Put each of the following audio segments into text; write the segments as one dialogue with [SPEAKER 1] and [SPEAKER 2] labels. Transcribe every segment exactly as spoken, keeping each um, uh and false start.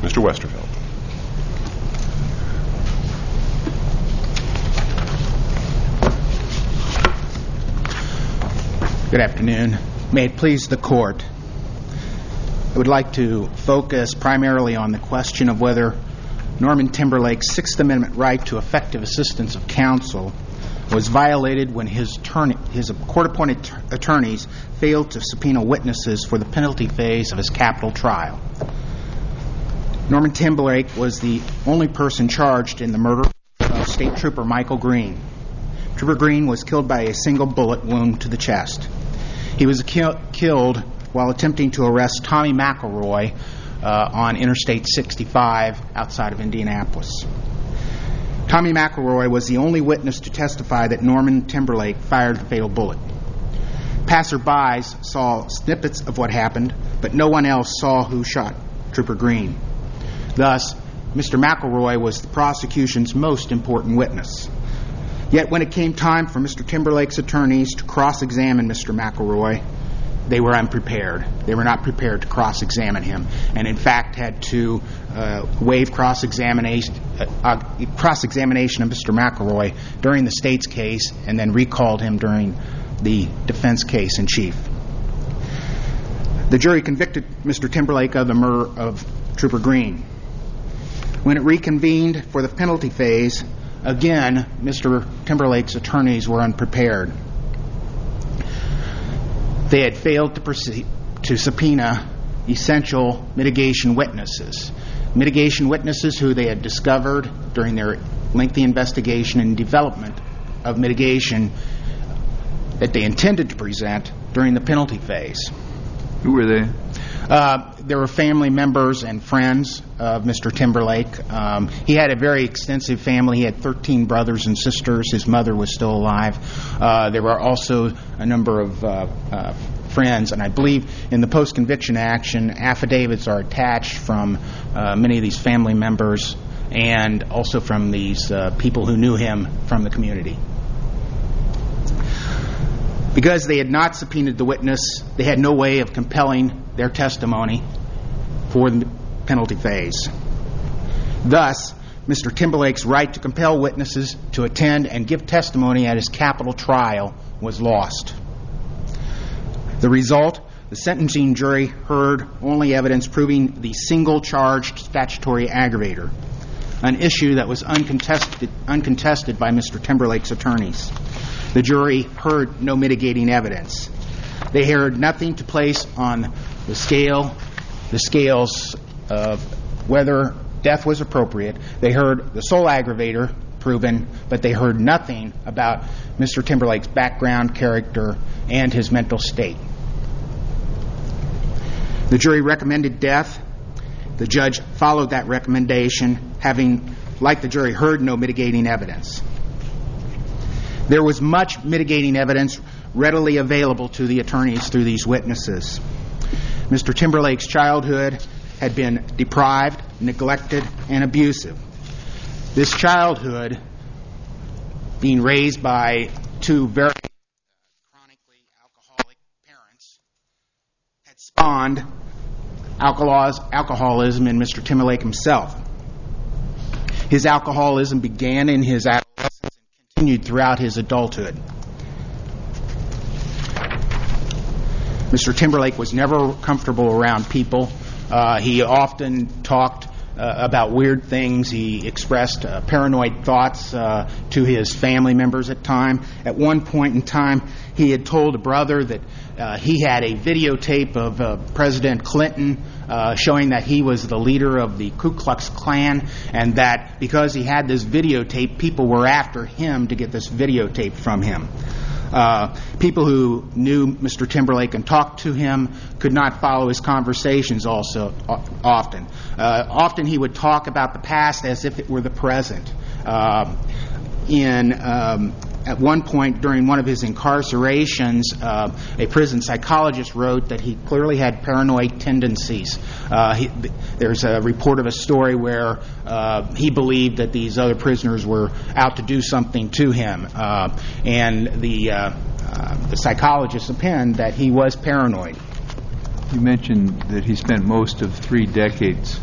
[SPEAKER 1] Mister Westerfeld.
[SPEAKER 2] Good afternoon. May it please the Court, I would like to focus primarily on the question of whether Norman Timberlake's Sixth Amendment right to effective assistance of counsel was violated when his, attorney, his court-appointed t- attorneys failed to subpoena witnesses for the penalty phase of his capital trial. Norman Timberlake was the only person charged in the murder of State Trooper Michael Green. Trooper Green was killed by a single bullet wound to the chest. He was ki- killed while attempting to arrest Tommy McElroy uh, on Interstate sixty-five outside of Indianapolis. Tommy McElroy was the only witness to testify that Norman Timberlake fired the fatal bullet. Passerbys saw snippets of what happened, but no one else saw who shot Trooper Green. Thus, Mister McElroy was the prosecution's most important witness. Yet when it came time for Mister Timberlake's attorneys to cross-examine Mister McElroy, they were unprepared. They were not prepared to cross-examine him, and in fact had to uh, waive cross-examination, uh, uh, cross-examination of Mister McElroy during the state's case and then recalled him during the defense case in chief. The jury convicted Mister Timberlake of the murder of Trooper Green. When it reconvened for the penalty phase, again, Mister Timberlake's attorneys were unprepared. They had failed to proceed to subpoena essential mitigation witnesses. Mitigation witnesses who they had discovered during their lengthy investigation and development of mitigation that they intended to present during the penalty phase.
[SPEAKER 3] Who were they?
[SPEAKER 2] Uh, there were family members and friends of Mister Timberlake. Um, he had a very extensive family. He had thirteen brothers and sisters. His mother was still alive. Uh, there were also a number of uh, uh, friends, and I believe in the post-conviction action, affidavits are attached from uh, many of these family members and also from these uh, people who knew him from the community. Because they had not subpoenaed the witness, they had no way of compelling their testimony for the penalty phase. Thus, Mister Timberlake's right to compel witnesses to attend and give testimony at his capital trial was lost. The result, the sentencing jury heard only evidence proving the single charged statutory aggravator, an issue that was uncontested, uncontested by Mister Timberlake's attorneys. The jury heard no mitigating evidence. They heard nothing to place on the scale, the scales of whether death was appropriate. They heard the sole aggravator proven, but they heard nothing about Mister Timberlake's background, character, and his mental state. The jury recommended death. The judge followed that recommendation, having, like the jury, heard no mitigating evidence. There was much mitigating evidence readily available to the attorneys through these witnesses. Mister Timberlake's childhood had been deprived, neglected, and abusive. This childhood, being raised by two very chronically alcoholic parents, had spawned alcoholism in Mister Timberlake himself. His alcoholism began in his adolescence and continued throughout his adulthood. Mister Timberlake was never comfortable around people. Uh, he often talked uh, about weird things. He expressed uh, paranoid thoughts uh, to his family members at time. At one point in time, he had told a brother that uh, he had a videotape of uh, President Clinton uh, showing that he was the leader of the Ku Klux Klan, and that because he had this videotape, people were after him to get this videotape from him. Uh, people who knew Mister Timberlake and talked to him could not follow his conversations also often. Uh, often he would talk about the past as if it were the present. Uh, in um, at one point during one of his incarcerations, uh, a prison psychologist wrote that he clearly had paranoid tendencies. Uh, he, there's a report of a story where uh, he believed that these other prisoners were out to do something to him, uh, and the, uh, uh, the psychologist opined that he was paranoid.
[SPEAKER 3] You mentioned that he spent most of three decades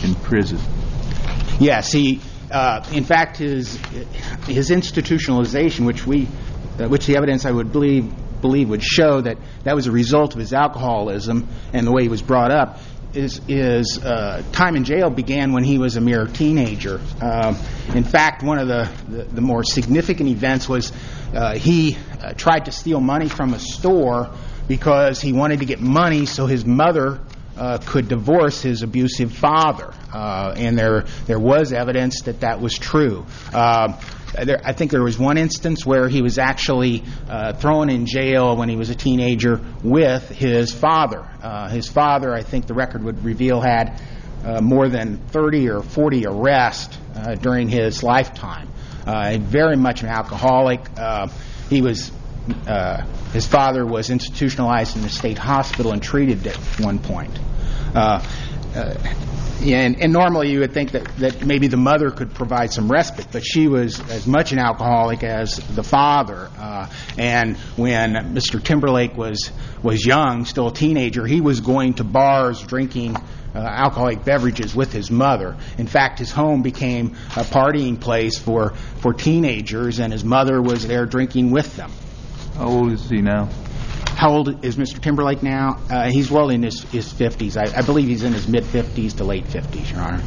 [SPEAKER 1] in prison.
[SPEAKER 2] Yes, he. Uh, in fact, his his institutionalization, which we, uh, which the evidence I would believe believe would show that that was a result of his alcoholism and the way he was brought up, is is uh, time in jail began when he was a mere teenager. Uh, in fact, one of the, the, the more significant events was uh, he uh, tried to steal money from a store because he wanted to get money so his mother uh, could divorce his abusive father. Uh, and there there was evidence that that was true. Uh, there, I think there was one instance where he was actually uh, thrown in jail when he was a teenager with his father. Uh, his father, I think the record would reveal, had uh, more than thirty or forty arrests uh, during his lifetime. Uh, very much an alcoholic. Uh, he was. Uh, his father was institutionalized in a state hospital and treated at one point. Uh, uh, and, and normally you would think that, that maybe the mother could provide some respite, but she was as much an alcoholic as the father. Uh, and when Mister Timberlake was was young, still a teenager, he was going to bars drinking uh, alcoholic beverages with his mother. In fact, his home became a partying place for, for teenagers, and his mother was there drinking with them.
[SPEAKER 1] How old is he now?
[SPEAKER 2] How old is Mister Timberlake now? Uh, he's well in his, his fifties. I, I believe he's in his mid-fifties to late fifties, Your Honor.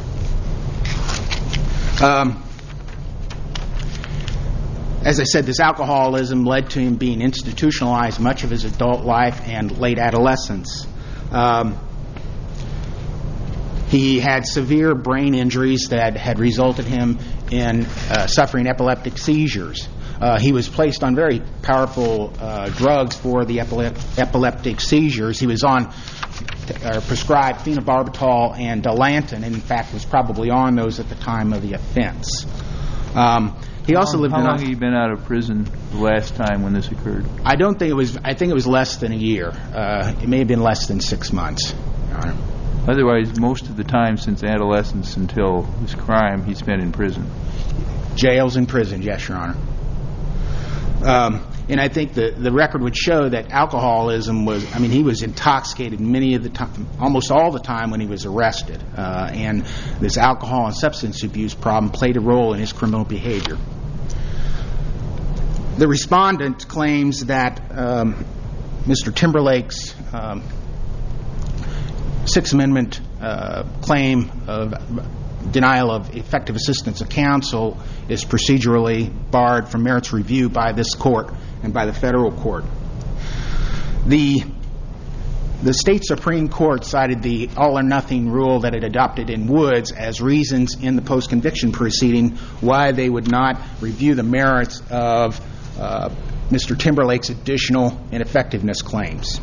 [SPEAKER 2] Um, as I said, this alcoholism led to him being institutionalized much of his adult life and late adolescence. Um, he had severe brain injuries that had resulted him in uh, suffering epileptic seizures. Uh, he was placed on very powerful uh, drugs for the epilep- epileptic seizures. He was on uh, prescribed phenobarbital and Dilantin, and in fact was probably on those at the time of the offense. Um, he
[SPEAKER 1] how
[SPEAKER 2] also
[SPEAKER 1] long,
[SPEAKER 2] lived
[SPEAKER 1] how
[SPEAKER 2] in.
[SPEAKER 1] How long had he been out of prison the last time when this occurred?
[SPEAKER 2] I don't think it was. I think it was less than a year. Uh, it may have been less than six months, Your Honor.
[SPEAKER 1] Otherwise, most of the time since adolescence until this crime, he spent in prison.
[SPEAKER 2] Jails and prisons, yes, Your Honor. Um, and I think the, the record would show that alcoholism was, I mean, he was intoxicated many of the time, almost all the time when he was arrested. Uh, and this alcohol and substance abuse problem played a role in his criminal behavior. The respondent claims that um, Mister Timberlake's um, Sixth Amendment uh, claim of denial of effective assistance of counsel is procedurally barred from merits review by this court and by the federal court. The the state Supreme Court cited the all-or-nothing rule that it adopted in Woods as reasons in the post-conviction proceeding why they would not review the merits of uh, Mister Timberlake's additional ineffectiveness claims.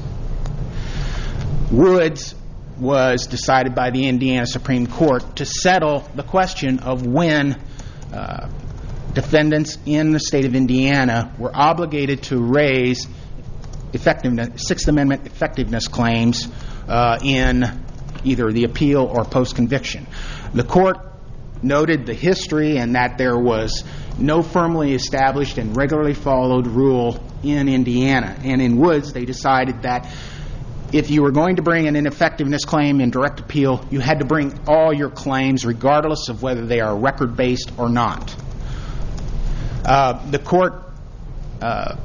[SPEAKER 2] Woods was decided by the Indiana Supreme Court to settle the question of when uh, defendants in the state of Indiana were obligated to raise effectiveness, Sixth Amendment effectiveness claims uh, in either the appeal or post-conviction. The court noted the history and that there was no firmly established and regularly followed rule in Indiana. And in Woods, they decided that if you were going to bring an ineffectiveness claim in direct appeal, you had to bring all your claims regardless of whether they are record-based or not. Uh, the court, uh,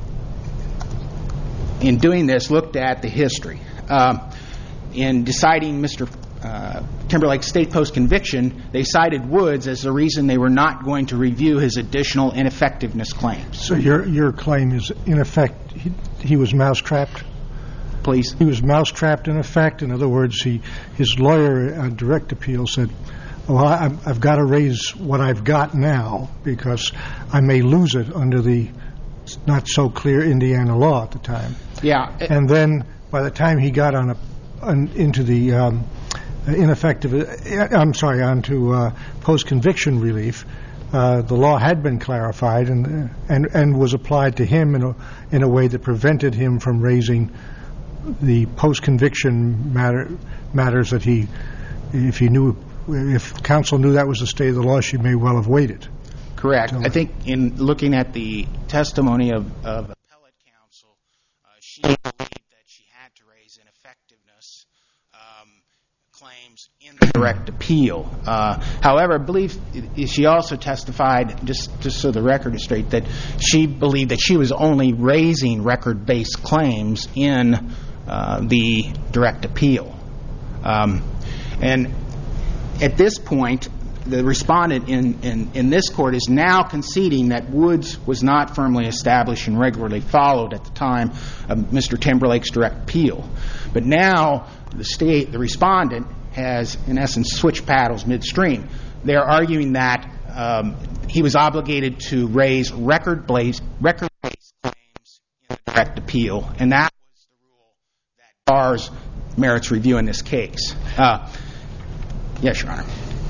[SPEAKER 2] in doing this, looked at the history. Uh, in deciding Mister Uh, Timberlake's state post-conviction, they cited Woods as the reason they were not going to review his additional ineffectiveness claims.
[SPEAKER 3] So your your claim is, in effect, he, he was mousetrapped?
[SPEAKER 2] Please?
[SPEAKER 3] He was mousetrapped, in effect. In other words, he his lawyer on direct appeal said, well, I, I've got to raise what I've got now because I may lose it under the not-so-clear Indiana law at the time.
[SPEAKER 2] Yeah. It,
[SPEAKER 3] and then by the time he got on, a, on into the um, ineffective, I'm sorry, onto uh, post-conviction relief, uh, the law had been clarified and and and was applied to him in a in a way that prevented him from raising the post-conviction matter matters that he, if he knew, if counsel knew that was the state of the law, she may well have waited.
[SPEAKER 2] Correct. I think in looking at the testimony of, of appellate counsel, uh, she believed that she had to raise ineffectiveness um, claims in the direct appeal. Uh, however, I believe she also testified, just, just so the record is straight, that she believed that she was only raising record-based claims in uh, the direct appeal. Um, and at this point, the respondent in, in, in this court is now conceding that Woods was not firmly established and regularly followed at the time of Mister Timberlake's direct appeal. But now the state, the respondent, has in essence switched paddles midstream. They are arguing that um, he was obligated to raise record-based record-based claims in the direct appeal, and that was the rule that bars merits review in this case. Uh, yes, Your Honor.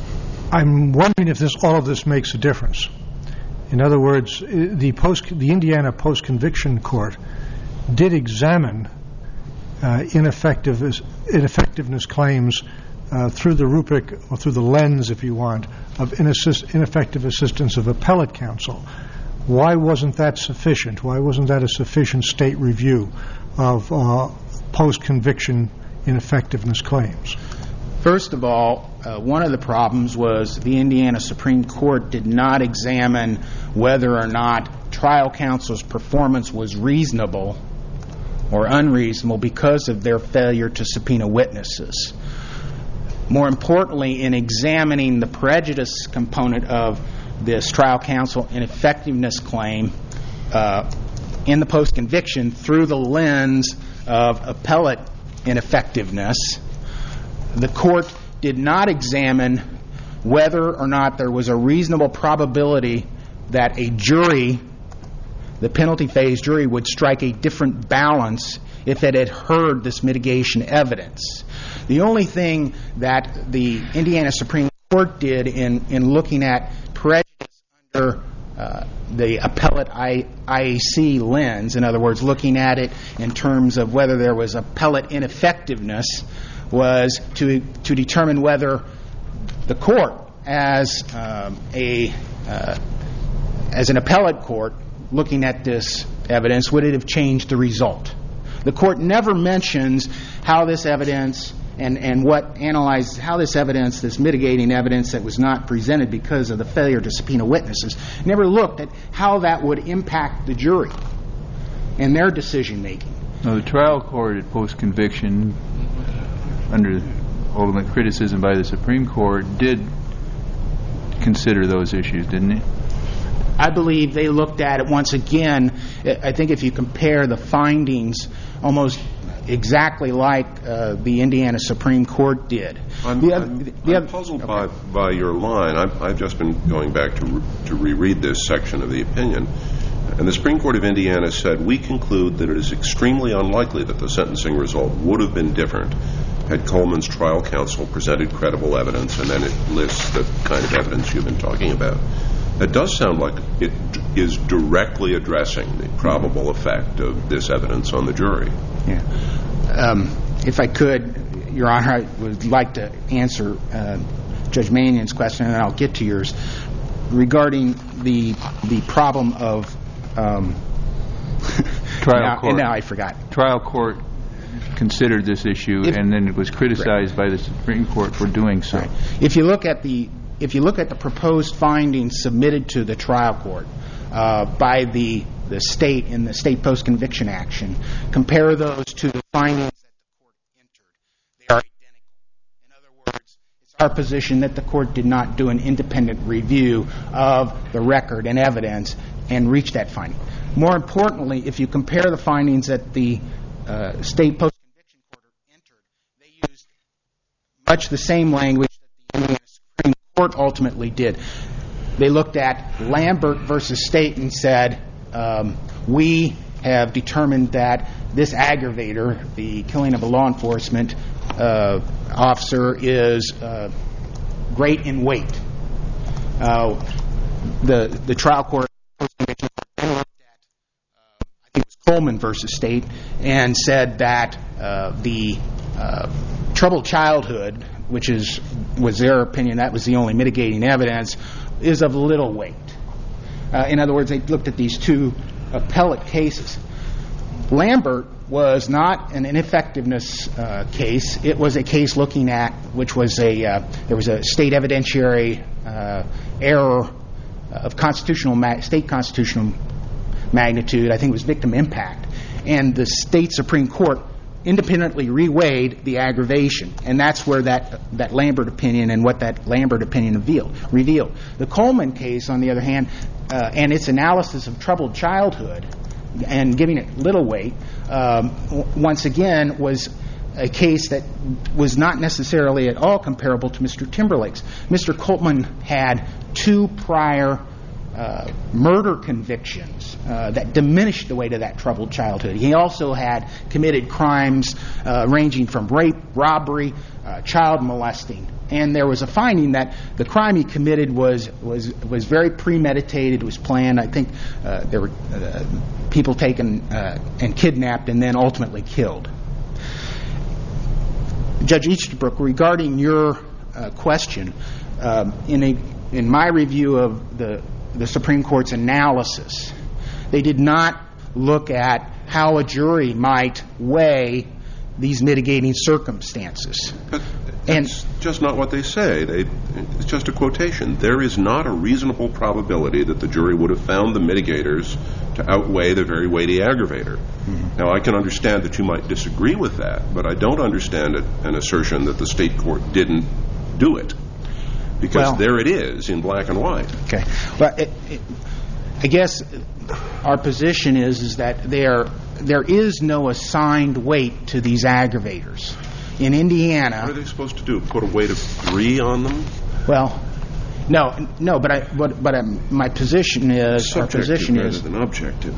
[SPEAKER 3] I'm wondering if this, all of this makes a difference. In other words, the post, the Indiana post-conviction court did examine uh, ineffective, ineffectiveness claims uh, through the rubric, or through the lens, if you want, of inassist, ineffective assistance of appellate counsel. Why wasn't that sufficient? Why wasn't that a sufficient state review of uh, post-conviction ineffectiveness claims?
[SPEAKER 2] First of all, uh, one of the problems was the Indiana Supreme Court did not examine whether or not trial counsel's performance was reasonable or unreasonable because of their failure to subpoena witnesses. More importantly, in examining the prejudice component of this trial counsel ineffectiveness claim uh, in the post-conviction through the lens of appellate ineffectiveness, the court did not examine whether or not there was a reasonable probability that a jury, the penalty phase jury, would strike a different balance if it had heard this mitigation evidence. The only thing that the Indiana Supreme Court did in, in looking at prejudice under uh, the appellate I A C lens, in other words, looking at it in terms of whether there was appellate ineffectiveness, was to to determine whether the court, as um, a uh, as an appellate court, looking at this evidence, would it have changed the result? The court never mentions how this evidence and and what analyzes how this evidence, this mitigating evidence that was not presented because of the failure to subpoena witnesses, never looked at how that would impact the jury and their decision making.
[SPEAKER 1] Now, the trial court at post-conviction, under ultimate criticism by the Supreme Court, did consider those issues, didn't it?
[SPEAKER 2] I believe they looked at it once again. I think if you compare the findings almost exactly like uh, the Indiana Supreme Court did.
[SPEAKER 4] I'm,
[SPEAKER 2] the other,
[SPEAKER 4] I'm,
[SPEAKER 2] the
[SPEAKER 4] I'm
[SPEAKER 2] other,
[SPEAKER 4] puzzled
[SPEAKER 2] okay.
[SPEAKER 4] by, by your line. I've, I've just been going back to, re- to reread this section of the opinion. And the Supreme Court of Indiana said, we conclude that it is extremely unlikely that the sentencing result would have been different had Coleman's trial counsel presented credible evidence, and then it lists the kind of evidence you've been talking about. That does sound like it is directly addressing the probable effect of this evidence on the jury.
[SPEAKER 2] Yeah. Um, if I could, Your Honor, I would like to answer uh, Judge Mannion's question, and I'll get to yours, regarding the the problem of um,
[SPEAKER 1] trial
[SPEAKER 2] now,
[SPEAKER 1] court.
[SPEAKER 2] And now I forgot.
[SPEAKER 1] Trial court considered this issue,
[SPEAKER 2] if,
[SPEAKER 1] and then it was criticized right. by the Supreme Court for doing so.
[SPEAKER 2] Right. If you look at the if you look at the proposed findings submitted to the trial court uh, by the the state in the state post-conviction action, compare those to the findings that the court entered. They are identical. In other words, it's our position that the court did not do an independent review of the record and evidence and reach that finding. More importantly, if you compare the findings that the uh, state post-conviction court entered, they used much the same language that the Indiana Supreme Court ultimately did. They looked at Lambert versus State and said, um, we have determined that this aggravator, the killing of a law enforcement uh, officer, is uh, great in weight. Uh, the the trial court post-conviction court then looked at, uh, I think it was Coleman versus State, and said that uh, the uh, troubled childhood, which is was their opinion, that was the only mitigating evidence, is of little weight. Uh, in other words, they looked at these two appellate cases. Lambert was not an ineffectiveness uh, case. It was a case looking at, which was a, uh, there was a state evidentiary uh, error of constitutional, ma- state constitutional magnitude. I think it was victim impact. And the state Supreme Court independently reweighed the aggravation. And that's where that, that Lambert opinion and what that Lambert opinion revealed. revealed. The Coleman case, on the other hand, uh, and its analysis of troubled childhood and giving it little weight, um, w- once again, was a case that was not necessarily at all comparable to Mister Timberlake's. Mister Coleman had two prior uh, murder convictions uh, that diminished the weight of that troubled childhood. He also had committed crimes uh, ranging from rape, robbery, uh, child molesting. And there was a finding that the crime he committed was was was very premeditated, was planned. I think uh, there were uh, people taken uh, and kidnapped and then ultimately killed. Judge Easterbrook, regarding your uh, question, um, in a in my review of the the Supreme Court's analysis, they did not look at how a jury might weigh these mitigating circumstances.
[SPEAKER 4] But that's and, just not what they say. They, it's just a quotation. There is not a reasonable probability that the jury would have found the mitigators to outweigh the very weighty aggravator. Mm-hmm. Now, I can understand that you might disagree with that, but I don't understand it, an assertion that the state court didn't do it. Because well, there it is in black and white.
[SPEAKER 2] Okay. But it, it, I guess our position is, is that there there is no assigned weight to these aggravators. In Indiana...
[SPEAKER 4] What are they supposed to do? Put a weight of three on them?
[SPEAKER 2] Well, no, no. But I, but, but um, my position is, our position is,
[SPEAKER 4] rather than objective,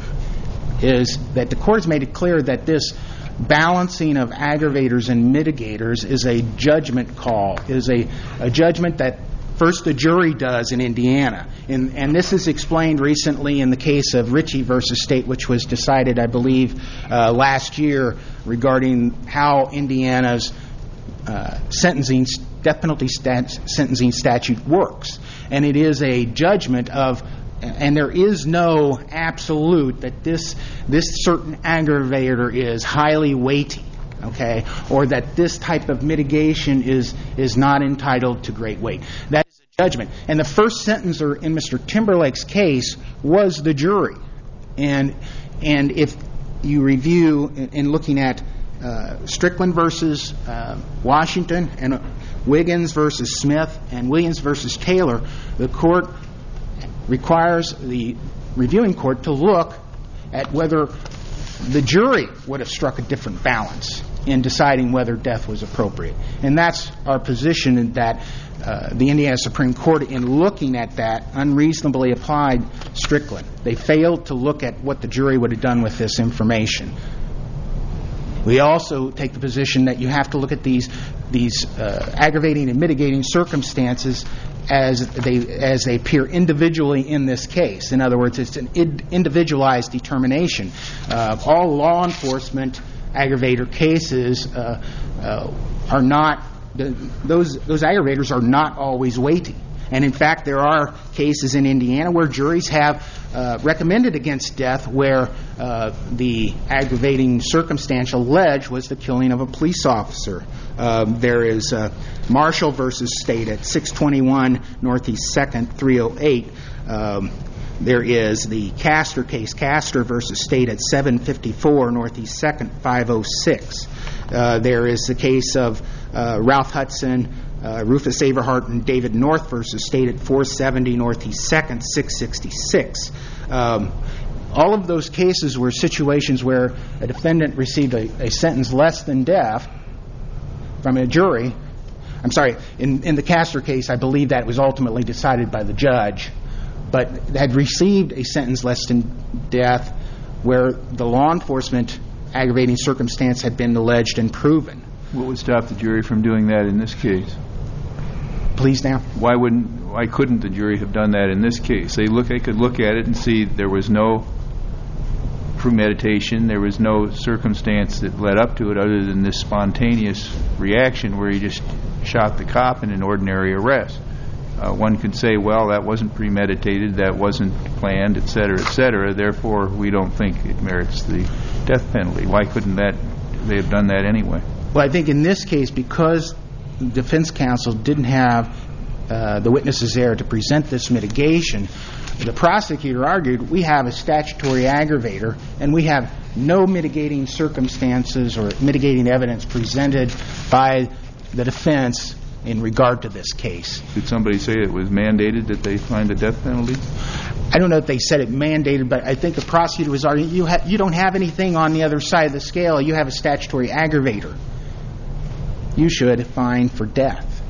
[SPEAKER 2] is that the court has made it clear that this balancing of aggravators and mitigators is a judgment call, is a, a judgment that first the jury does in Indiana. And, and this is explained recently in the case of Ritchie versus State, which was decided, I believe, uh, last year regarding how Indiana's uh, sentencing, death penalty stat, sentencing statute works. And it is a judgment of, and there is no absolute that this this certain aggravator is highly weighty, okay, or that this type of mitigation is is not entitled to great weight. That is a judgment. And the first sentencer in Mister Timberlake's case was the jury. And and if you review in, in looking at uh, Strickland versus uh, Washington and uh, Wiggins versus Smith and Williams versus Taylor, the court requires the reviewing court to look at whether the jury would have struck a different balance in deciding whether death was appropriate. And that's our position, in that uh, the Indiana Supreme Court, in looking at that, unreasonably applied Strickland. They failed to look at what the jury would have done with this information. We also take the position that you have to look at these these uh, aggravating and mitigating circumstances as they as they appear individually in this case. In other words, it's an individualized determination. Uh, all law enforcement aggravator cases uh, uh, are not the, those those aggravators are not always weighty. And in fact, there are cases in Indiana where juries have uh, recommended against death where uh, the aggravating circumstance alleged was the killing of a police officer. Um, there is uh, Marshall versus State at six twenty-one Northeast second, three oh eight. Um, there is the Castor case, Castor versus State at seven fifty-four Northeast second, five oh six. Uh, there is the case of uh, Ralph Hudson, Uh, Rufus Averhart, and David North versus State at four seventy Northeast second, six sixty-six. Um, all of those cases were situations where a defendant received a, a sentence less than death from a jury. I'm sorry, in, in the Castor case, I believe that was ultimately decided by the judge, but had received a sentence less than death where the law enforcement aggravating circumstance had been alleged and proven.
[SPEAKER 1] What would stop the jury from doing that in this case?
[SPEAKER 2] Please, now.
[SPEAKER 1] Why wouldn't? Why couldn't the jury have done that in this case? They look. They could look at it and see there was no premeditation. There was no circumstance that led up to it, other than this spontaneous reaction where he just shot the cop in an ordinary arrest. uh, one could say, well, that wasn't premeditated, that wasn't planned, et cetera, et cetera. Therefore, we don't think it merits the death penalty. Why couldn't that they have done that anyway?
[SPEAKER 2] Well, I think in this case, because the defense counsel didn't have uh, the witnesses there to present this mitigation, the prosecutor argued we have a statutory aggravator and we have no mitigating circumstances or mitigating evidence presented by the defense in regard to this case.
[SPEAKER 1] Did somebody say it was mandated that they find the death penalty?
[SPEAKER 2] I don't know if they said it mandated, but I think the prosecutor was arguing you, ha- you don't have anything on the other side of the scale. You have a statutory aggravator. You should find for death.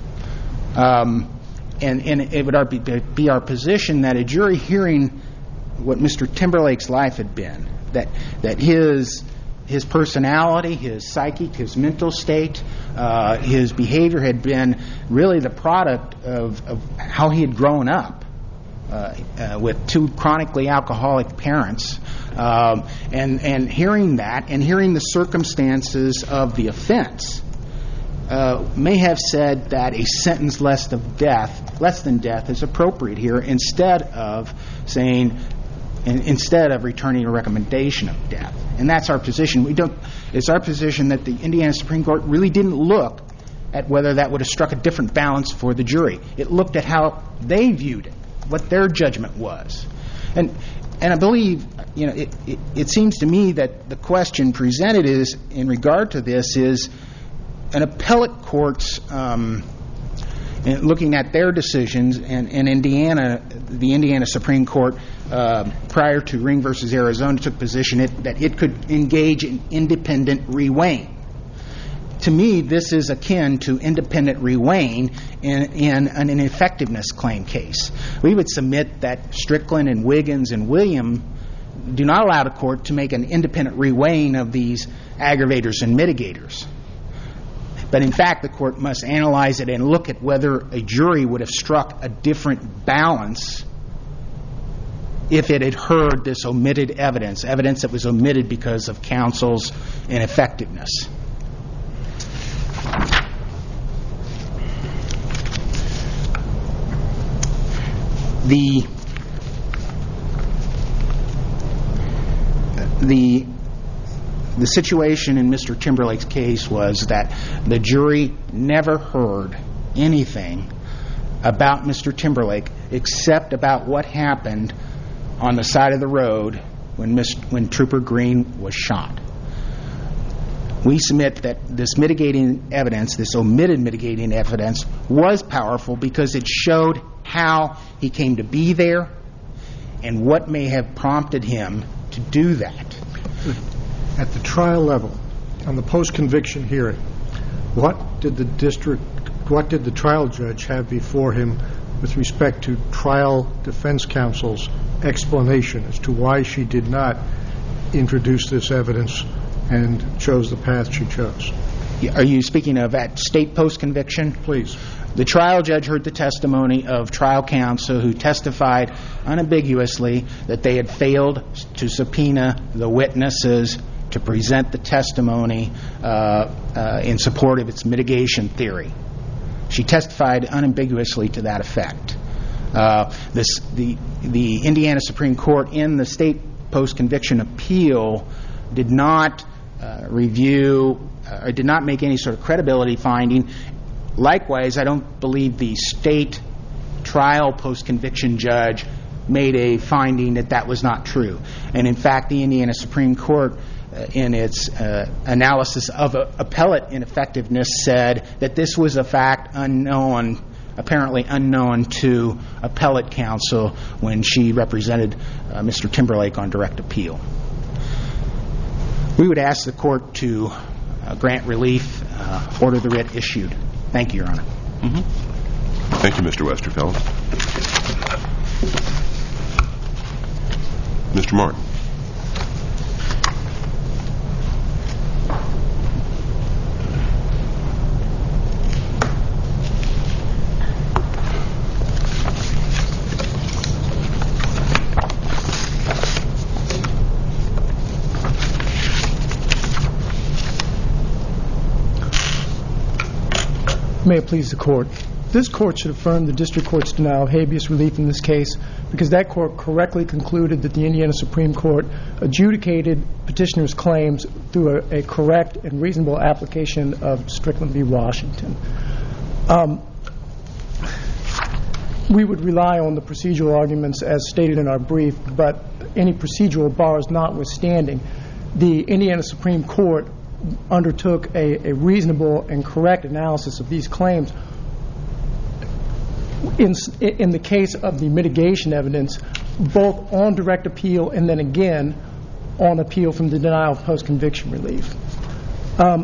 [SPEAKER 2] Um, and, and it would be, be our position that a jury hearing what Mister Timberlake's life had been, that that his his personality, his psychic, his mental state, uh, his behavior had been really the product of, of how he had grown up uh, uh, with two chronically alcoholic parents, um, and and hearing that and hearing the circumstances of the offense. Uh, may have said that a sentence less of death, less than death, is appropriate here, instead of saying, in, instead of returning a recommendation of death. And that's our position. We don't. It's our position that the Indiana Supreme Court really didn't look at whether that would have struck a different balance for the jury. It looked at how they viewed it, what their judgment was, and and I believe, you know, it it, it seems to me that the question presented is in regard to this is. An appellate court's um, looking at their decisions, and in Indiana, the Indiana Supreme Court, uh, prior to Ring versus Arizona, took position it, that it could engage in independent reweighing. To me, this is akin to independent reweighing in, in an ineffectiveness claim case. We would submit that Strickland and Wiggins and William do not allow the court to make an independent reweighing of these aggravators and mitigators. But in fact, the court must analyze it and look at whether a jury would have struck a different balance if it had heard this omitted evidence, evidence that was omitted because of counsel's ineffectiveness. The the The situation in Mister Timberlake's case was that the jury never heard anything about Mister Timberlake except about what happened on the side of the road when Mister when Trooper Green was shot. We submit that this mitigating evidence, this omitted mitigating evidence, was powerful because it showed how he came to be there and what may have prompted him to do that.
[SPEAKER 3] At the trial level, on the post-conviction hearing, what did the district, what did the trial judge have before him with respect to trial defense counsel's explanation as to why she did not introduce this evidence and chose the path she chose?
[SPEAKER 2] Are you speaking of at state post-conviction?
[SPEAKER 3] Please.
[SPEAKER 2] The trial judge heard the testimony of trial counsel who testified unambiguously that they had failed to subpoena the witnesses to present the testimony uh, uh, in support of its mitigation theory. She testified unambiguously to that effect. Uh, this, the, the Indiana Supreme Court in the state post-conviction appeal did not uh, review uh, or did not make any sort of credibility finding. Likewise, I don't believe the state trial post-conviction judge made a finding that that was not true. And in fact, the Indiana Supreme Court, uh, in its uh, analysis of uh, appellate ineffectiveness, said that this was a fact unknown, apparently unknown to appellate counsel when she represented uh, Mister Timberlake on direct appeal. We would ask the court to uh, grant relief, uh, order the writ issued. Thank you, Your Honor.
[SPEAKER 4] Mm-hmm. Thank you, Mister Westerfeld. Mister Martin.
[SPEAKER 5] May it please the court. This court should affirm the district court's denial of habeas relief in this case because that court correctly concluded that the Indiana Supreme Court adjudicated petitioner's claims through a, a correct and reasonable application of Strickland v. Washington. Um, we would rely on the procedural arguments as stated in our brief, but any procedural bars notwithstanding, the Indiana Supreme Court undertook a, a reasonable and correct analysis of these claims. In, in the case of the mitigation evidence, both on direct appeal and then again on appeal from the denial of post-conviction relief. Um,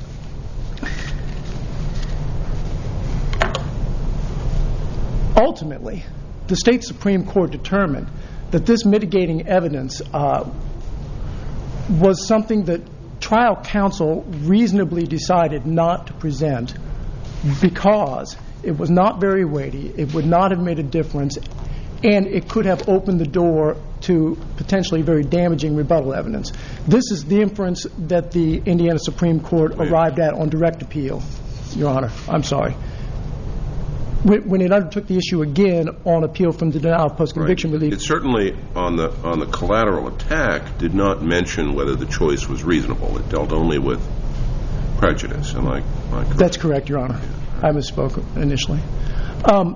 [SPEAKER 5] ultimately, the state Supreme Court determined that this mitigating evidence uh, was something that trial counsel reasonably decided not to present because it was not very weighty, it would not have made a difference, and it could have opened the door to potentially very damaging rebuttal evidence. This is the inference that the Indiana Supreme Court arrived at on direct appeal, Your Honor. I'm sorry. When it undertook the issue again on appeal from the denial of post-conviction
[SPEAKER 4] right.
[SPEAKER 5] relief.
[SPEAKER 4] It certainly, on the on the collateral attack, did not mention whether the choice was reasonable. It dealt only with prejudice. Am I, am I correct?
[SPEAKER 5] That's correct, Your Honor. I misspoke initially. Um,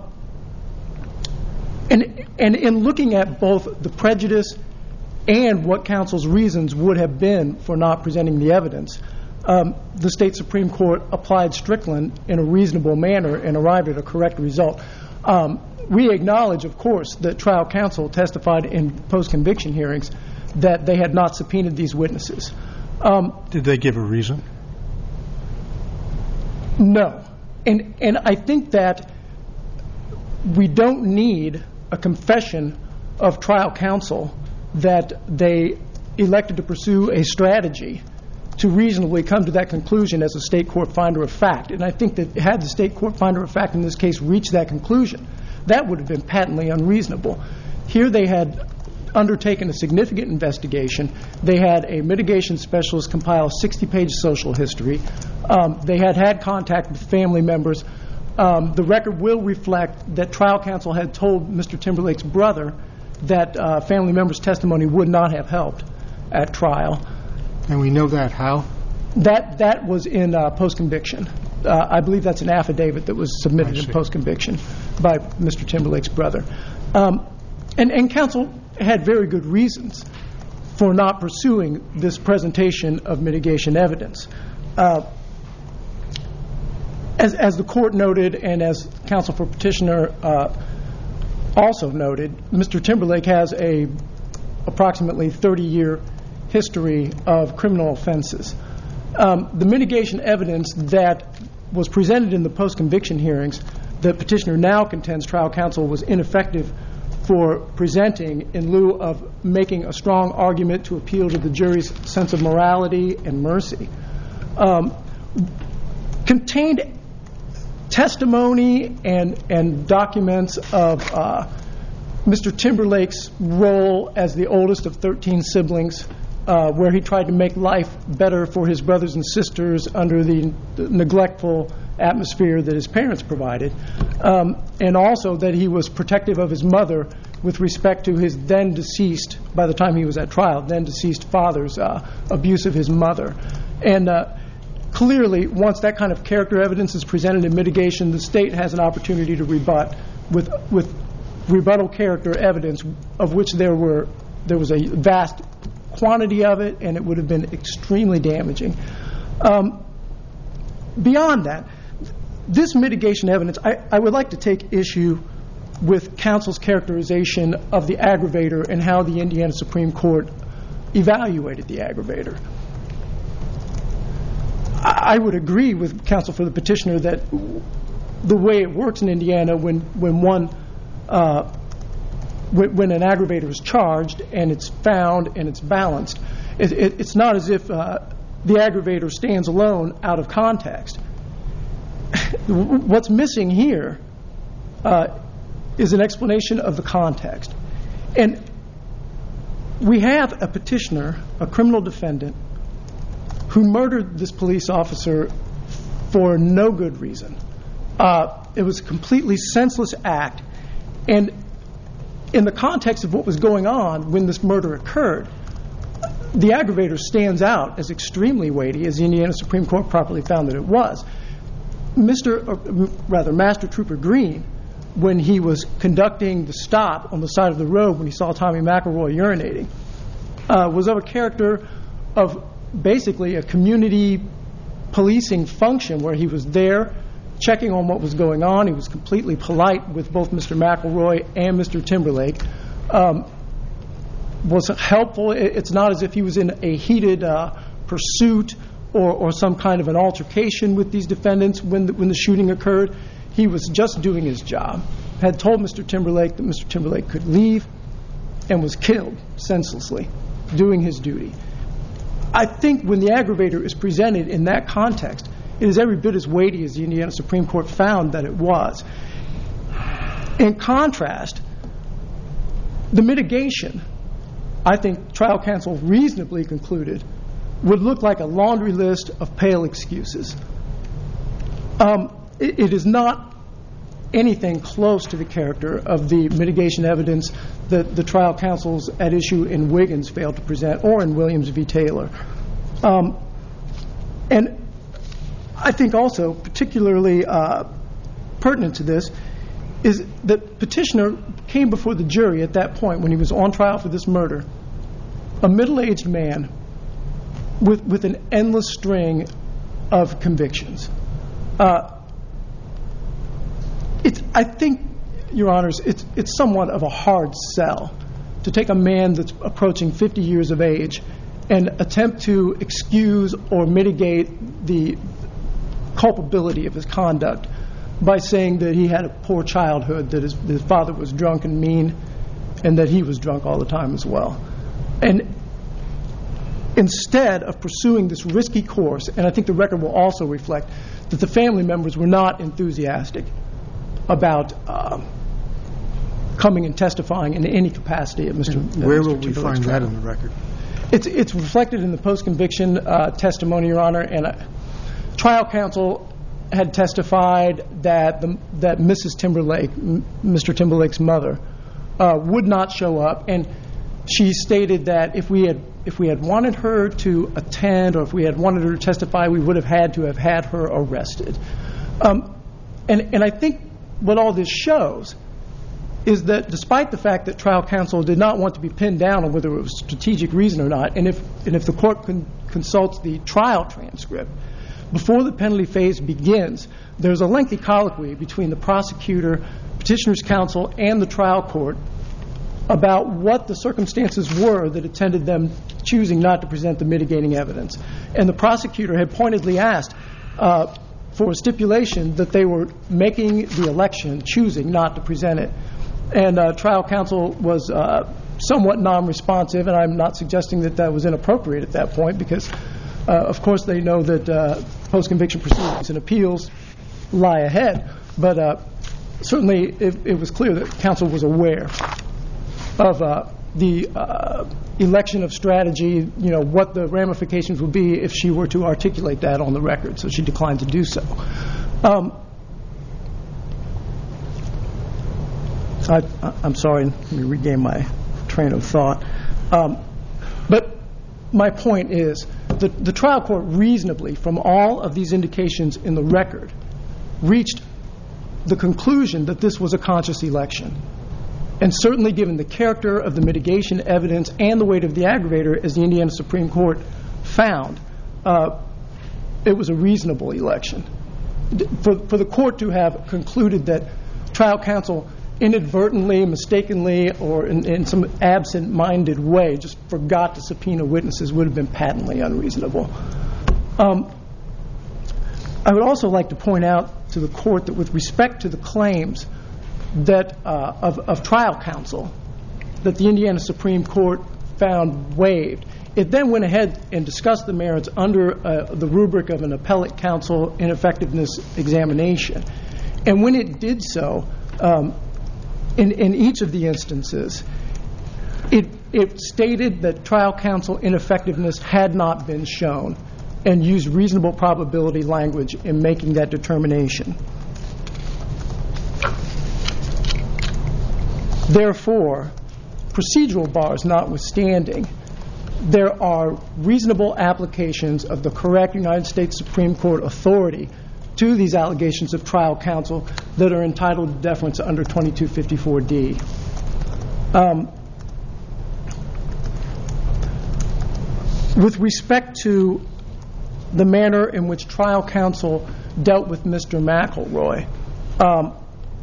[SPEAKER 5] and, and in looking at both the prejudice and what counsel's reasons would have been for not presenting the evidence, um, the state Supreme Court applied Strickland in a reasonable manner and arrived at a correct result. Um, we acknowledge, of course, that trial counsel testified in post-conviction hearings that they had not subpoenaed these witnesses. Um,
[SPEAKER 3] Did they give a reason?
[SPEAKER 5] No. And and I think that we don't need a confession of trial counsel that they elected to pursue a strategy to reasonably come to that conclusion as a state court finder of fact. And I think that had the state court finder of fact in this case reached that conclusion, that would have been patently unreasonable. Here they had undertaken a significant investigation. They had a mitigation specialist compile a sixty-page social history. Um, they had had contact with family members. Um, the record will reflect that trial counsel had told Mister Timberlake's brother that uh, family members' testimony would not have helped at trial.
[SPEAKER 3] And we know that how?
[SPEAKER 5] That that was in uh, post-conviction. Uh, I believe that's an affidavit that was submitted in post-conviction by Mister Timberlake's brother. Um, and, and counsel had very good reasons for not pursuing this presentation of mitigation evidence. Uh, as, as the court noted, and as counsel for petitioner uh, also noted, Mister Timberlake has a approximately thirty-year history of criminal offenses. Um, the mitigation evidence that was presented in the post-conviction hearings that petitioner now contends trial counsel was ineffective for presenting in lieu of making a strong argument to appeal to the jury's sense of morality and mercy, um, contained testimony and, and documents of uh, Mister Timberlake's role as the oldest of thirteen siblings, uh, where he tried to make life better for his brothers and sisters under the neglectful atmosphere that his parents provided, um, and also that he was protective of his mother with respect to his then deceased, by the time he was at trial, then deceased father's uh, abuse of his mother. And uh, clearly, once that kind of character evidence is presented in mitigation, the state has an opportunity to rebut with with rebuttal character evidence, of which there were there was a vast quantity of it, and it would have been extremely damaging. Um, beyond that, this mitigation evidence, I, I would like to take issue with counsel's characterization of the aggravator and how the Indiana Supreme Court evaluated the aggravator. I, I would agree with counsel for the petitioner that the way it works in Indiana, when when one uh, when, when an aggravator is charged and it's found and it's balanced, it, it, it's not as if uh, the aggravator stands alone out of context. What's missing here uh, is an explanation of the context. And we have a petitioner, a criminal defendant, who murdered this police officer for no good reason. Uh, it was a completely senseless act. And in the context of what was going on when this murder occurred, the aggravator stands out as extremely weighty, as the Indiana Supreme Court properly found that it was. Mister or rather, Master Trooper Green, when he was conducting the stop on the side of the road when he saw Tommy McElroy urinating, uh, was of a character of basically a community policing function where he was there checking on what was going on. He was completely polite with both Mister McElroy and Mister Timberlake. Um, was helpful. It's not as if he was in a heated uh, pursuit or, or some kind of an altercation with these defendants when the, when the shooting occurred. He was just doing his job. Had told Mister Timberlake that Mister Timberlake could leave and was killed senselessly doing his duty. I think when the aggravator is presented in that context, it is every bit as weighty as the Indiana Supreme Court found that it was. In contrast, the mitigation, I think trial counsel reasonably concluded, would look like a laundry list of pale excuses. Um, it, it is not anything close to the character of the mitigation evidence that the trial counsels at issue in Wiggins failed to present, or in Williams v. Taylor. Um, and I think also particularly uh, pertinent to this is that petitioner came before the jury at that point when he was on trial for this murder, a middle-aged man with, with an endless string of convictions. Uh, it's, I think, Your Honors, it's, it's somewhat of a hard sell to take a man that's approaching fifty years of age and attempt to excuse or mitigate the culpability of his conduct by saying that he had a poor childhood, that his, his father was drunk and mean, and that he was drunk all the time as well. And instead of pursuing this risky course, and I think the record will also reflect that the family members were not enthusiastic about uh, coming and testifying in any capacity at Mister
[SPEAKER 3] And where
[SPEAKER 5] Mister
[SPEAKER 3] will we find that in the record?
[SPEAKER 5] It's, it's reflected in the post-conviction uh, testimony, Your Honor, and uh, trial counsel had testified that the, that Missus Timberlake, M- Mister Timberlake's mother, uh, would not show up, and she stated that if we had if we had wanted her to attend or if we had wanted her to testify, we would have had to have had her arrested. Um, and and I think what all this shows is that despite the fact that trial counsel did not want to be pinned down on whether it was strategic reason or not, and if and if the court con- consults the trial transcript, before the penalty phase begins, there's a lengthy colloquy between the prosecutor, petitioner's counsel, and the trial court about what the circumstances were that attended them choosing not to present the mitigating evidence. And the prosecutor had pointedly asked uh, for a stipulation that they were making the election, choosing not to present it. And uh, trial counsel was uh, somewhat non-responsive, and I'm not suggesting that that was inappropriate at that point because, uh, of course, they know that uh, post-conviction proceedings and appeals lie ahead. But uh, certainly it, it was clear that counsel was aware of uh, the uh, election of strategy, you know, what the ramifications would be if she were to articulate that on the record. So she declined to do so. Um, I, I'm sorry, let me regain my train of thought. Um, but my point is that the trial court reasonably, from all of these indications in the record, reached the conclusion that this was a conscious election. And certainly given the character of the mitigation evidence and the weight of the aggravator, as the Indiana Supreme Court found, uh, it was a reasonable election. For, for the court to have concluded that trial counsel inadvertently, mistakenly, or in, in some absent-minded way just forgot to subpoena witnesses would have been patently unreasonable. Um, I would also like to point out to the court that with respect to the claims that uh, of, of trial counsel that the Indiana Supreme Court found waived, it then went ahead and discussed the merits under uh, the rubric of an appellate counsel ineffectiveness examination. And when it did so, um, in, in each of the instances, it, it stated that trial counsel ineffectiveness had not been shown and used reasonable probability language in making that determination. Therefore, procedural bars notwithstanding, there are reasonable applications of the correct United States Supreme Court authority to these allegations of trial counsel that are entitled to deference under twenty-two fifty-four D. Um, with respect to the manner in which trial counsel dealt with Mister McElroy, um,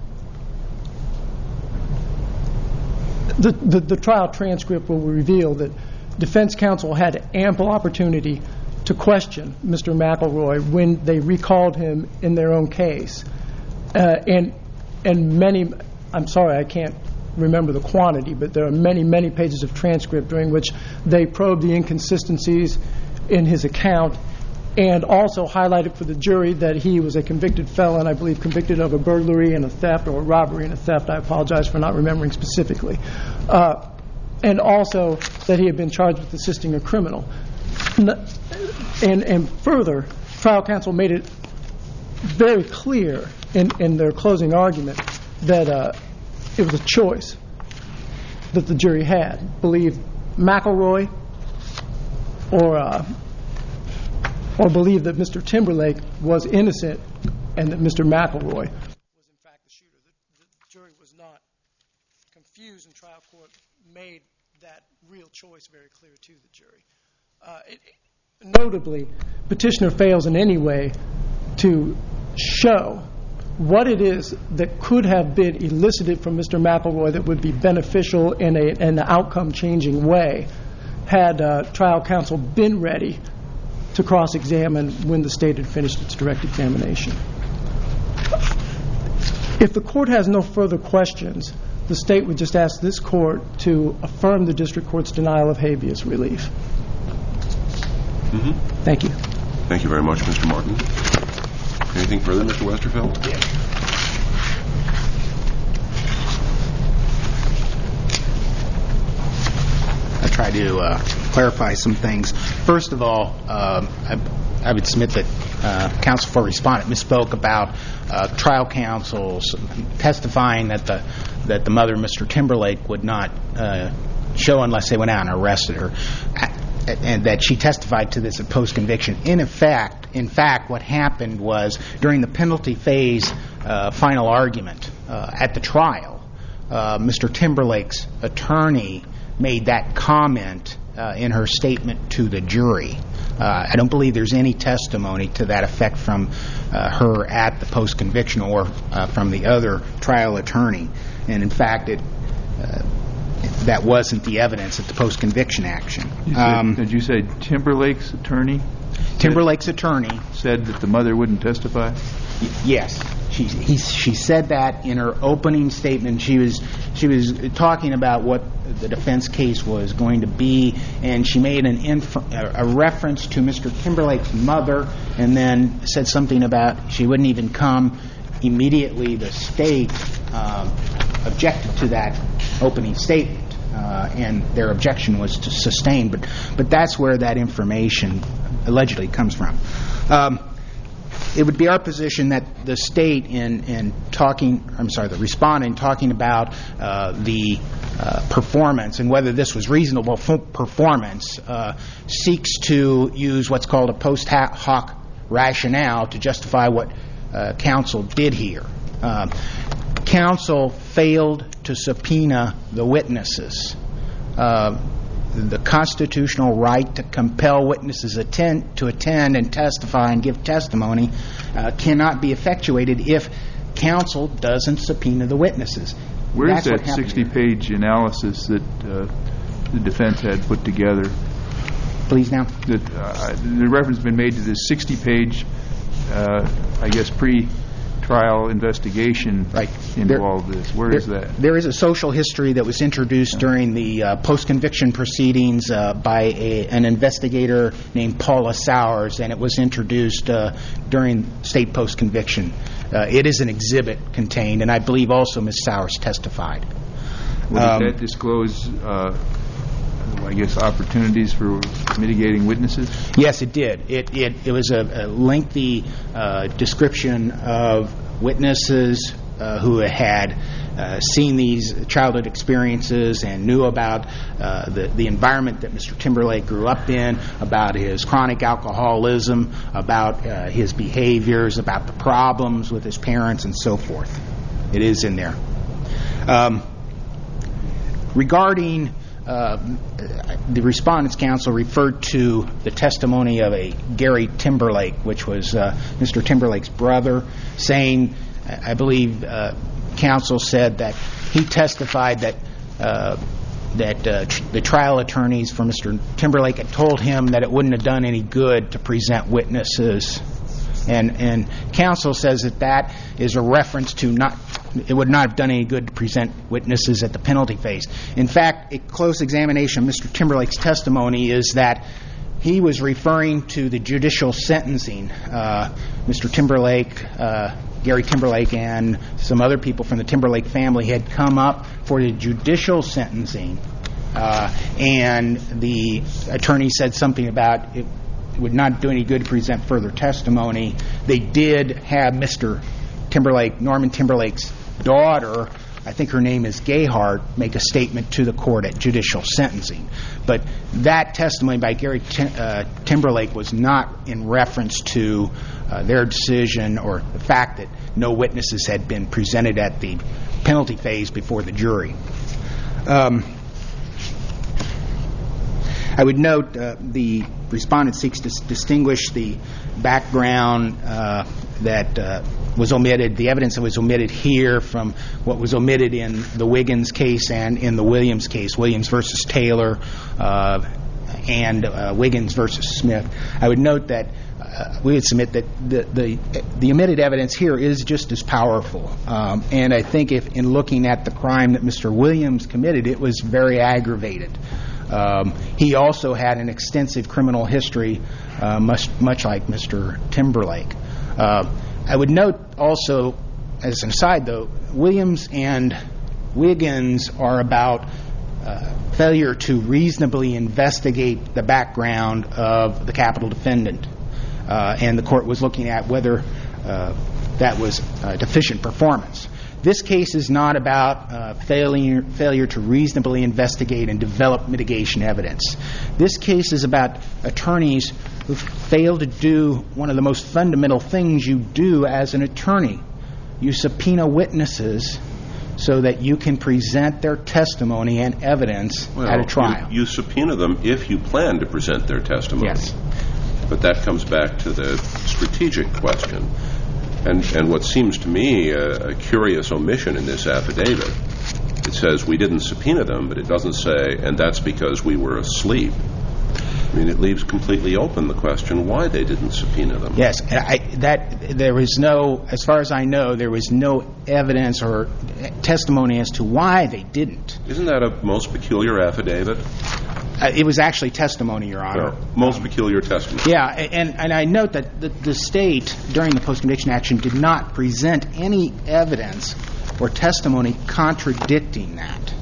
[SPEAKER 5] the, the, the trial transcript will reveal that defense counsel had ample opportunity to question Mister McElroy when they recalled him in their own case. Uh, and and many, I'm sorry, I can't remember the quantity, but there are many, many pages of transcript during which they probed the inconsistencies in his account and also highlighted for the jury that he was a convicted felon, I believe convicted of a burglary and a theft, or a robbery and a theft. I apologize for not remembering specifically. Uh, and also that he had been charged with assisting a criminal. And, and further, trial counsel made it very clear in, in their closing argument that uh, it was a choice that the jury had. Believe McElroy or uh, or believe that Mister Timberlake was innocent and that Mister McElroy was in fact the shooter. The, the jury was not confused, and trial court made that real choice very clear to the jury. Uh, it, it, notably, petitioner fails in any way to show what it is that could have been elicited from Mister McElroy that would be beneficial in, a, in an outcome-changing way had uh, trial counsel been ready to cross-examine when the state had finished its direct examination. If the court has no further questions, the state would just ask this court to affirm the district court's denial of habeas relief.
[SPEAKER 4] Mm-hmm.
[SPEAKER 5] Thank you.
[SPEAKER 4] Thank you very much, Mister Martin. Anything further, Mister Westerfeld?
[SPEAKER 2] Yeah. I'll try to uh, clarify some things. First of all, um, I, I would submit that uh, counsel for respondent misspoke about uh, trial counsels testifying that the that the mother, Mister Timberlake, would not uh, show unless they went out and arrested her, and that she testified to this at post-conviction. In effect, in fact, what happened was during the penalty phase uh, final argument uh, at the trial, uh, Mister Timberlake's attorney made that comment uh, in her statement to the jury. Uh, I don't believe there's any testimony to that effect from uh, her at the post-conviction or uh, from the other trial attorney. And in fact, it uh, that wasn't the evidence at the post-conviction action.
[SPEAKER 1] You said, um, did you say Timberlake's attorney?
[SPEAKER 2] Timberlake's attorney
[SPEAKER 1] said that the mother wouldn't testify?
[SPEAKER 2] Y- yes. She he, she said that in her opening statement. She was she was talking about what the defense case was going to be, and she made an inf- a reference to Mister Timberlake's mother, and then said something about she wouldn't even come. Immediately, the state um, objected to that opening statement, uh, and their objection was to sustain. But but that's where that information allegedly comes from. Um, It would be our position that the state, in, in talking, I'm sorry, the respondent talking about uh, the uh, performance and whether this was reasonable f- performance, uh, seeks to use what's called a post hoc rationale to justify what uh, counsel did here. Uh, counsel failed to subpoena the witnesses. Uh, The constitutional right to compel witnesses attend, to attend and testify and give testimony uh, cannot be effectuated if counsel doesn't subpoena the witnesses.
[SPEAKER 1] Where
[SPEAKER 2] That's
[SPEAKER 1] is that sixty-page analysis that uh, the defense had put together?
[SPEAKER 2] Please now.
[SPEAKER 1] That, uh, the reference has been made to this sixty-page, uh, I guess, pre-trial investigation
[SPEAKER 2] right.
[SPEAKER 1] involved
[SPEAKER 2] there,
[SPEAKER 1] this. Where
[SPEAKER 2] there,
[SPEAKER 1] is that?
[SPEAKER 2] There is a social history that was introduced during the uh, post-conviction proceedings uh, by a, an investigator named Paula Sowers, and it was introduced uh, during state post-conviction. Uh, it is an exhibit contained, and I believe also Miz Sowers testified.
[SPEAKER 1] Well, did
[SPEAKER 2] um,
[SPEAKER 1] that disclose, uh, I guess, opportunities for mitigating witnesses?
[SPEAKER 2] Yes, it did. It it, it was a, a lengthy uh, description of witnesses, uh, who had uh, seen these childhood experiences and knew about uh, the, the environment that Mister Timberlake grew up in, about his chronic alcoholism, about uh, his behaviors, about the problems with his parents, and so forth. It is in there. Um, regarding uh, the Respondents' Counsel referred to the testimony of a Gary Timberlake, which was uh, Mister Timberlake's brother, saying, I believe uh, counsel said that he testified that uh, that uh, tr- the trial attorneys for Mister Timberlake had told him that it wouldn't have done any good to present witnesses. And, and counsel says that that is a reference to not, it would not have done any good to present witnesses at the penalty phase. In fact, a close examination of Mister Timberlake's testimony is that he was referring to the judicial sentencing. Uh, Mister Timberlake, uh, Gary Timberlake, and some other people from the Timberlake family had come up for the judicial sentencing, uh, and the attorney said something about it would not do any good to present further testimony. They did have Mister Timberlake, Norman Timberlake's daughter, I think her name is Gayhart, make a statement to the court at judicial sentencing. But that testimony by Gary Tim- uh, Timberlake was not in reference to uh, their decision or the fact that no witnesses had been presented at the penalty phase before the jury. Um, I would note uh, the respondent seeks to s- distinguish the background uh, that uh, was omitted, the evidence that was omitted here from what was omitted in the Wiggins case and in the Williams case, Williams versus Taylor uh, and uh, Wiggins versus Smith. I would note that uh, we would submit that the, the the omitted evidence here is just as powerful. Um, and I think if in looking at the crime that Mister Williams committed, it was very aggravated. Um, he also had an extensive criminal history, uh, much, much like Mister Timberlake. Uh, I would note also, as an aside though, Williams and Wiggins are about uh, failure to reasonably investigate the background of the capital defendant. Uh, and the court was looking at whether uh, that was uh, deficient performance. This case is not about uh, failure, failure to reasonably investigate and develop mitigation evidence. This case is about attorneys who fail to do one of the most fundamental things you do as an attorney. You subpoena witnesses so that you can present their testimony and evidence
[SPEAKER 4] well,
[SPEAKER 2] at a trial.
[SPEAKER 4] You, you subpoena them if you plan to present their testimony.
[SPEAKER 2] Yes.
[SPEAKER 4] But that comes back to the strategic question. And, and what seems to me a, a curious omission in this affidavit, it says we didn't subpoena them, but it doesn't say, and that's because we were asleep. I mean, it leaves completely open the question why they didn't subpoena them.
[SPEAKER 2] Yes, I, that there was no, as far as I know, there was no evidence or testimony as to why they didn't.
[SPEAKER 4] Isn't that a most peculiar affidavit?
[SPEAKER 2] Uh, it was actually testimony, Your Honor.
[SPEAKER 4] No, most um, peculiar testimony.
[SPEAKER 2] Yeah, and, and I note that the, the state, during the post-conviction action, did not present any evidence or testimony contradicting that,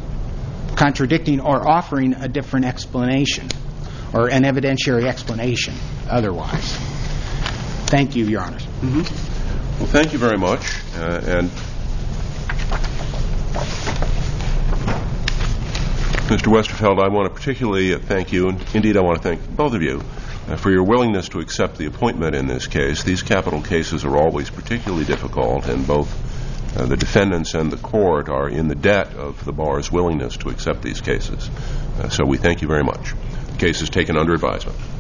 [SPEAKER 2] contradicting or offering a different explanation or an evidentiary explanation otherwise. Thank you, Your Honors.
[SPEAKER 4] Mm-hmm. Well, thank you very much. Uh, and Mister Westerfeld, I want to particularly thank you, and indeed I want to thank both of you, uh, for your willingness to accept the appointment in this case. These capital cases are always particularly difficult, and both uh, the defendants and the court are in the debt of the bar's willingness to accept these cases. Uh, so we thank you very much. The case is taken under advisement.